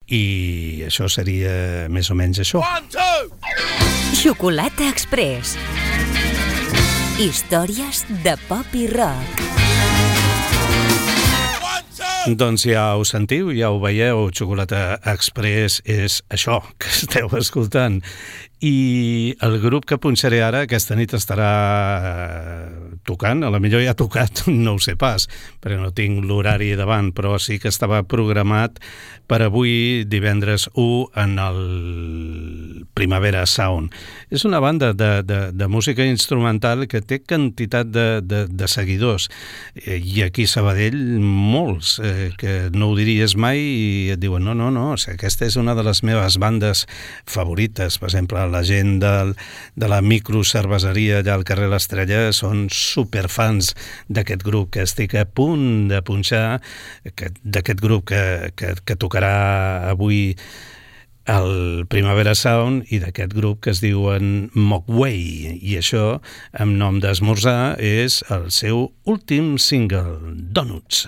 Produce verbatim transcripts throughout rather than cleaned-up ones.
i això seria més o menys això. Xocolata Express. Històries de pop i rock. Doncs ja ho sentiu, ja ho veieu, Xocolata Express és això que esteu escoltant. I el grup que punxaré ara aquesta nit estarà tocant, a la millor ja ha tocat, no ho sé pas, perquè no tinc l'horari davant, però sí que estava programat per avui, divendres u, en el Primavera Sound. És una banda de, de, de música instrumental que té quantitat de, de, de seguidors, i aquí a Sabadell molts, eh, que no ho diries mai i et diuen no, no, no, o sigui, aquesta és una de les meves bandes favorites. Per exemple, la gent del, de la microcerveseria allà al carrer l'Estrella són superfans d'aquest grup que estic a punt de punxar, d'aquest grup que, que, que tocarà avui el Primavera Sound, i d'aquest grup que es diuen Mogwai, i això, amb nom d'esmorzar, és el seu últim single, Donuts.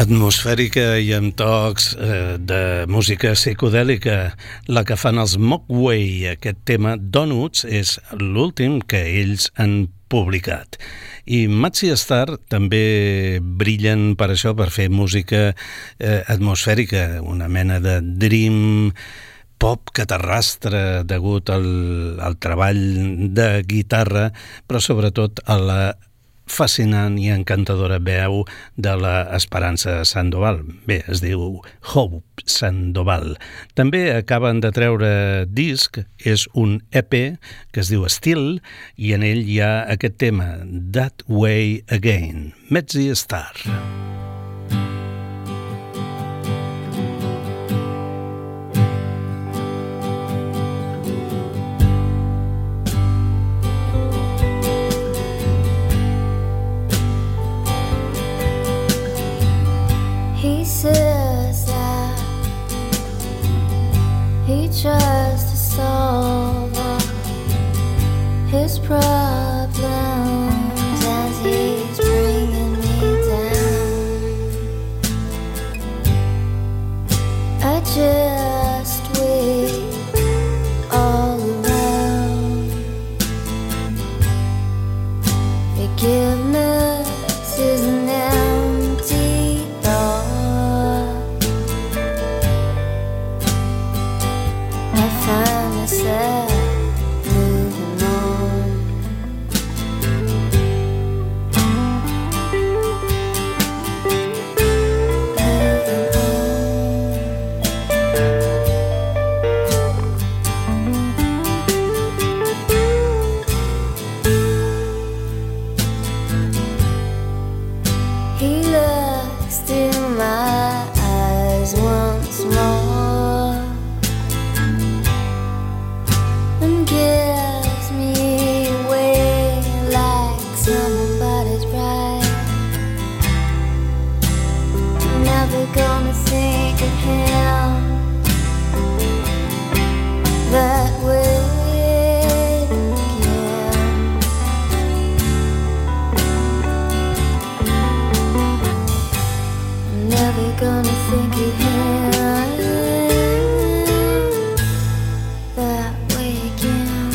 atmosfèrica i amb tocs eh, de música psicodèlica, la que fan els Mogwai. Aquest tema, Donuts, és l'últim que ells han publicat. I Mazzy Star també brillen per això, per fer música eh, atmosfèrica, una mena de dream pop que t'arrastra degut al, al treball de guitarra, però sobretot a la fascinant i encantadora veu de la Esperança Sandoval. Bé, es diu Hope Sandoval. També acaben de treure disc, és un E P que es diu Still, i en ell hi ha aquest tema, That Way Again, Mazzy Star. He says that he tries to solve all his problems as he's bringing me down. I just wait all around. Forgiveness is an empty I find myself moving on. He looks through my eyes once more and gives me away like somebody's bride. Never gonna think of him that way again. I'm never gonna think of him that way again.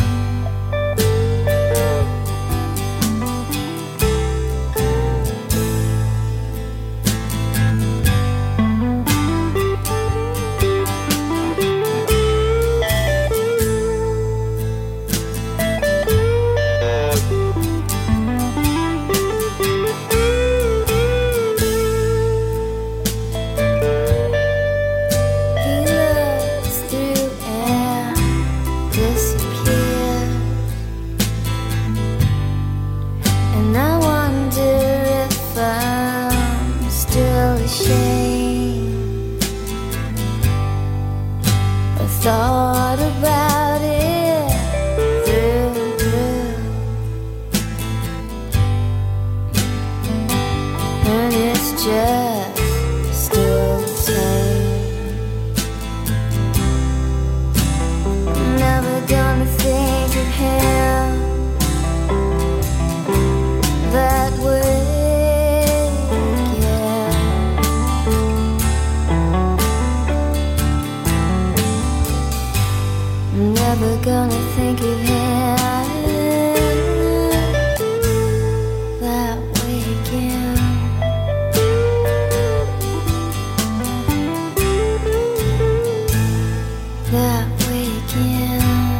He looks through and disappears, and I wonder if I'm still ashamed. I thought about it through and through, and it's just still the same. I'm never gonna think of him that way again. I'm never gonna think of him that way again. That way again.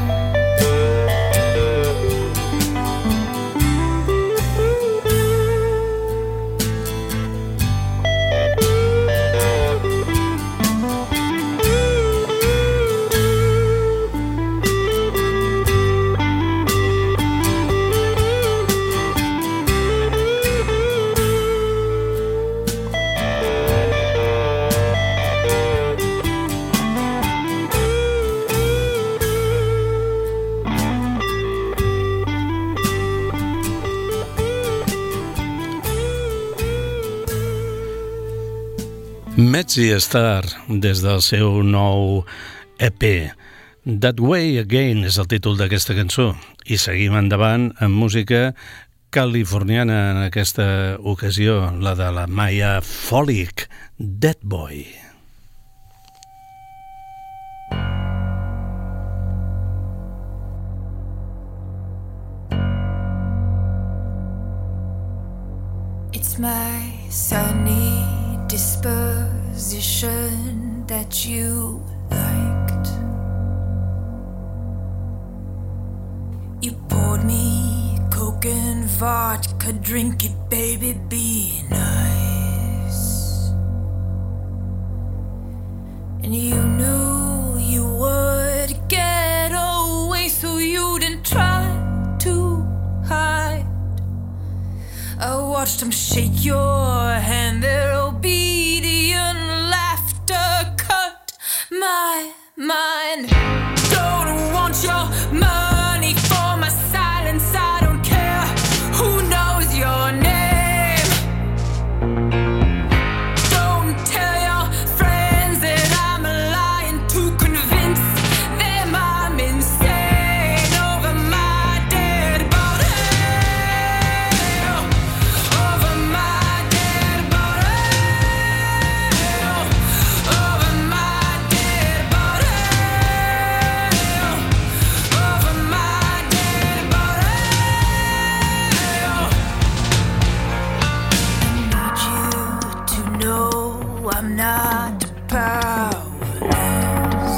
Mazzy Star, des del seu nou E P. That Way Again és el títol d'aquesta cançó. I seguim endavant amb música californiana en aquesta ocasió, la de la Maya Folic, Dead Boy. It's my sunny disposition that you liked. You poured me Coke and vodka, drink it, baby, be nice. And you knew you would get away, so you didn't try to hide. I watched them shake your hand, their obedient laughter cut my mind. Don't want your money for my silence, I don't care who knows your name. Don't tell your friends that I'm lying to convince them I'm insane over my dead body. Over my dead body. Over my dead body. Over my dead body. I need you to know I'm not powerless.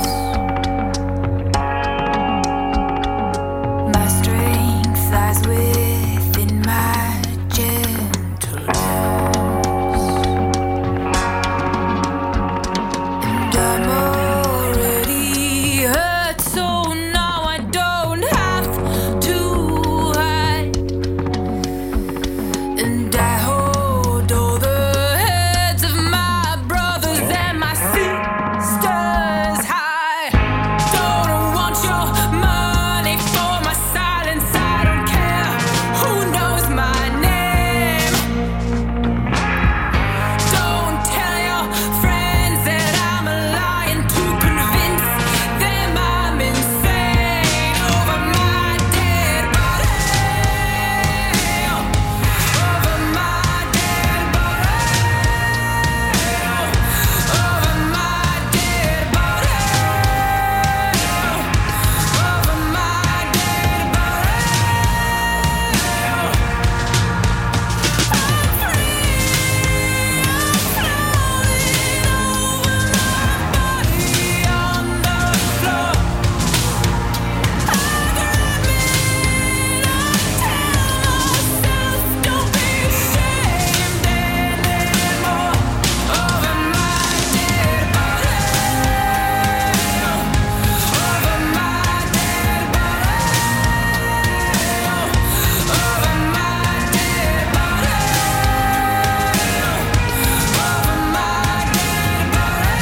My strength lies within my gentleness. And I'm already hurt, so now I don't have to hide. And I hold all the heads of my brothers and my sisters high. Don't want your money for my silence, I don't care who knows my name. Don't tell your friends that I'm lying to convince them I'm insane over my dead body. Over my dead body. Over my dead body. Over my dead body. I'm free, I'm floating over my body on the floor. I grab it, I tell myself, don't be ashamed anymore. Over my dead body. Over my dead body. Over my dead body. Over my dead body.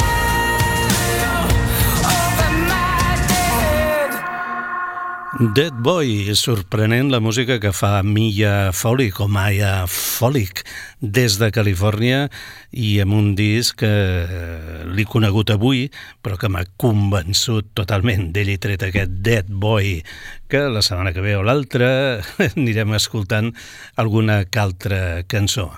Over my dead. Dead Boy, sorprenent la música que fa Mia Folic o Maya Folic des de Califòrnia i amb un disc que eh, l'he conegut avui però que m'ha convençut totalment. D'ell he tret aquest Dead Boy que la setmana que ve o l'altra anirem escoltant alguna que altra cançó.